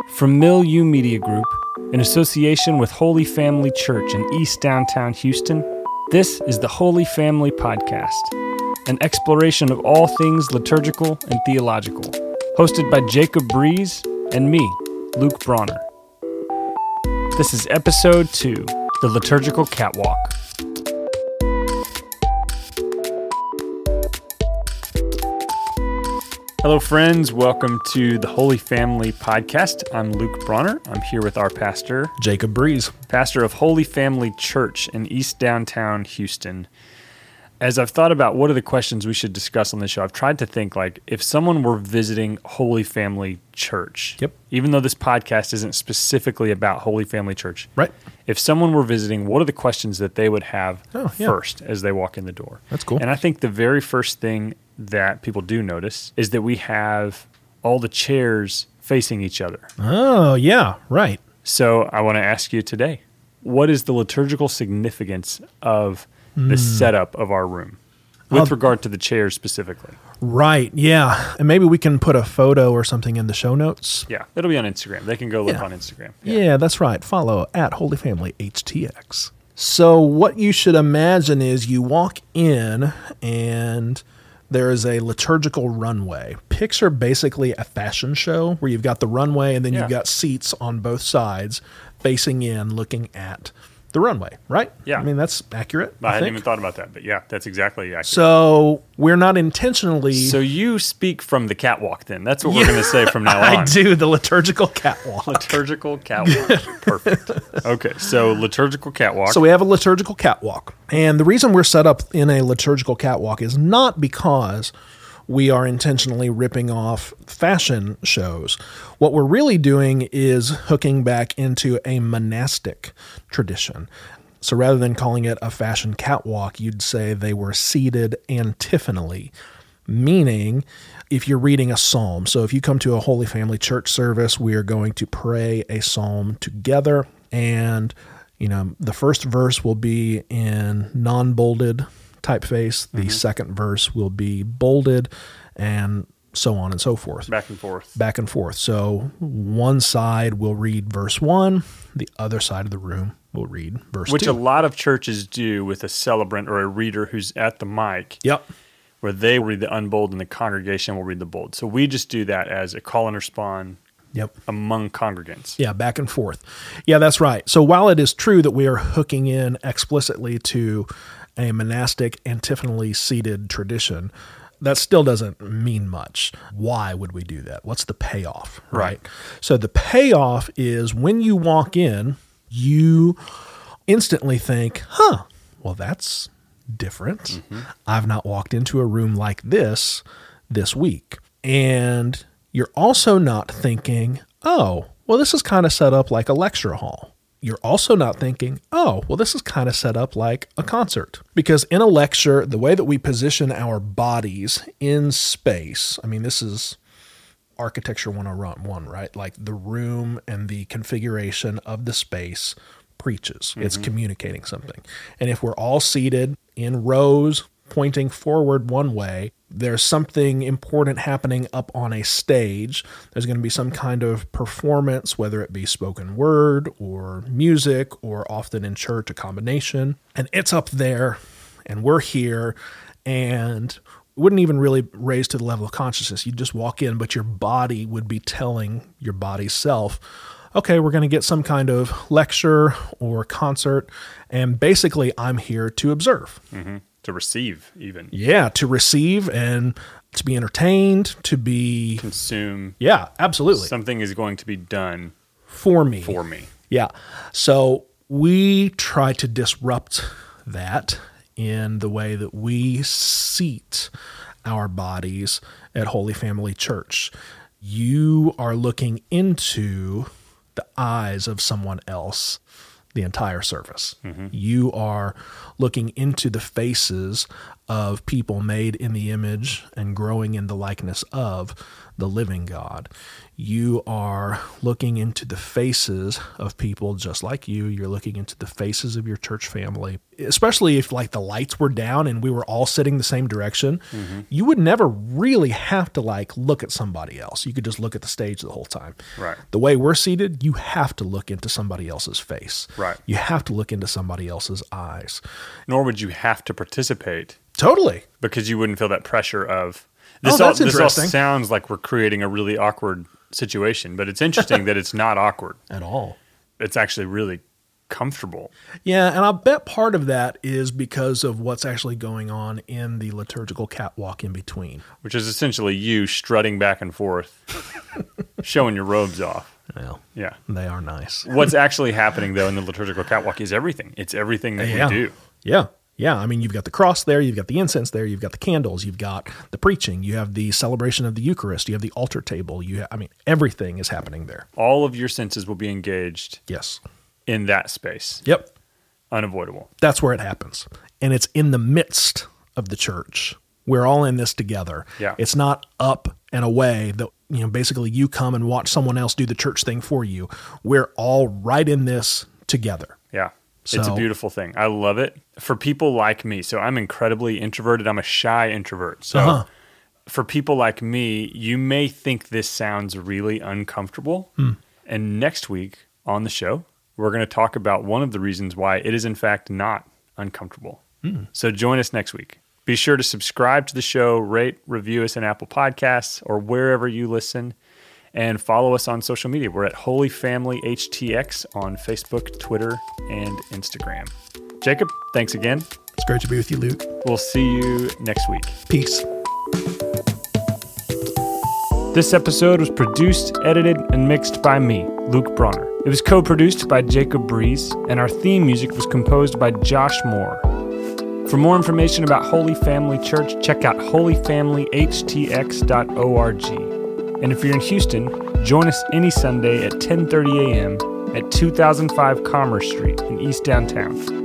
From Milieu Media Group, in association with Holy Family Church in East Downtown Houston, this is the Holy Family Podcast, an exploration of all things liturgical and theological, hosted by Jacob Breeze and me, Luke Bronner. This is Episode 2, The Liturgical Catwalk. Hello, friends. Welcome to the Holy Family Podcast. I'm Luke Bronner. I'm here with our pastor, Jacob Breeze, pastor of Holy Family Church in East Downtown Houston. As I've thought about what are the questions we should discuss on this show, I've tried to think like if someone were visiting Holy Family Church, even though this podcast isn't specifically about Holy Family Church, right? If someone were visiting, what are the questions that they would have first as they walk in the door? That's cool. And I think the very first thing that people do notice is that we have all the chairs facing each other. Oh, yeah, right. So I want to ask you today, what is the liturgical significance of the setup of our room with regard to the chairs specifically? Right, yeah. And maybe we can put a photo or something in the show notes. Yeah, it'll be on Instagram. They can go look on Instagram. Yeah, that's right. Follow at Holy Family HTX. So what you should imagine is you walk in and there is a liturgical runway. Picture basically a fashion show where you've got the runway and then you've got seats on both sides facing in, looking at the runway, right? Yeah. I mean, that's accurate. I hadn't even thought about that, but yeah, that's exactly accurate. So we're not intentionally... So you speak from the catwalk then. That's what we're going to say from now on. I do, the liturgical catwalk. Liturgical catwalk. Perfect. Okay, so liturgical catwalk. So we have a liturgical catwalk. And the reason we're set up in a liturgical catwalk is not because we are intentionally ripping off fashion shows. What we're really doing is hooking back into a monastic tradition. So rather than calling it a fashion catwalk, you'd say they were seated antiphonally, meaning if you're reading a psalm. So if you come to a Holy Family Church service, we are going to pray a psalm together. And, you know, the first verse will be in non-bolded typeface. The second verse will be bolded, and so on and so forth. Back and forth. Back and forth. So one side will read verse 1, the other side of the room will read verse 2. Which a lot of churches do with a celebrant or a reader who's at the mic. Yep. Where they read the unbold and the congregation will read the bold. So we just do that as a call and respond among congregants. Yeah, back and forth. Yeah, that's right. So while it is true that we are hooking in explicitly to a monastic antiphonally seated tradition, that still doesn't mean much. Why would we do that? What's the payoff, right? So the payoff is when you walk in, you instantly think, well, that's different. I've not walked into a room like this week. And you're also not thinking, oh, well, this is kind of set up like a lecture hall. You're also not thinking, oh, well, this is kind of set up like a concert. Because in a lecture, the way that we position our bodies in space, I mean, this is Architecture 101, right? Like the room and the configuration of the space preaches. It's communicating something. And if we're all seated in rows pointing forward one way, there's something important happening up on a stage. There's going to be some kind of performance, whether it be spoken word or music, or often in church, a combination. And it's up there, and we're here, and wouldn't even really raise to the level of consciousness. You'd just walk in, but your body would be telling your body's self, okay, we're going to get some kind of lecture or concert, and basically I'm here to observe. To receive, even. Yeah, to receive and to be entertained, to be... Consume. Yeah, absolutely. Something is going to be done for me. Yeah. So we try to disrupt that in the way that we seat our bodies at Holy Family Church. You are looking into the eyes of someone else the entire service. You are looking into the faces of people made in the image and growing in the likeness of the living God. You are looking into the faces of people just like you. You're looking into the faces of your church family, especially if like the lights were down and we were all sitting the same direction. You would never really have to like look at somebody else. You could just look at the stage the whole time. Right. The way we're seated, you have to look into somebody else's face. Right. You have to look into somebody else's eyes. Nor would you have to participate. Totally. Because you wouldn't feel that pressure of That's this all interesting. sounds like we're creating a really awkward situation, but it's interesting that it's not awkward At all. It's actually really comfortable. Yeah, and I'll bet part of that is because of what's actually going on in the liturgical catwalk in between. Which is essentially you strutting back and forth, showing your robes off. Well, Yeah. they are nice. What's actually happening, though, in the liturgical catwalk is everything. It's everything that we do. Yeah. Yeah. I mean, you've got the cross there, you've got the incense there, you've got the candles, you've got the preaching, you have the celebration of the Eucharist, you have the altar table. Everything is happening there. All of your senses will be engaged Yes. in that space. Yep. Unavoidable. That's where it happens. And it's in the midst of the church. We're all in this together. Yeah. It's not up and away that, basically you come and watch someone else do the church thing for you. We're all right in this together. Yeah. It's a So- beautiful thing. I love it. For people like me, so I'm incredibly introverted. I'm a shy introvert. So for people like me, you may think this sounds really uncomfortable. And next week on the show, we're going to talk about one of the reasons why it is in fact not uncomfortable. So join us next week. Be sure to subscribe to the show, rate, review us in Apple Podcasts or wherever you listen, and follow us on social media. We're at Holy Family HTX on Facebook, Twitter, and Instagram. Jacob, thanks again. It's great to be with you, Luke. We'll see you next week. Peace. This episode was produced, edited, and mixed by me, Luke Bronner. It was co-produced by Jacob Breeze, and our theme music was composed by Josh Moore. For more information about Holy Family Church, check out holyfamilyhtx.org. And if you're in Houston, join us any Sunday at 10:30 a.m. at 2005 Commerce Street in East Downtown.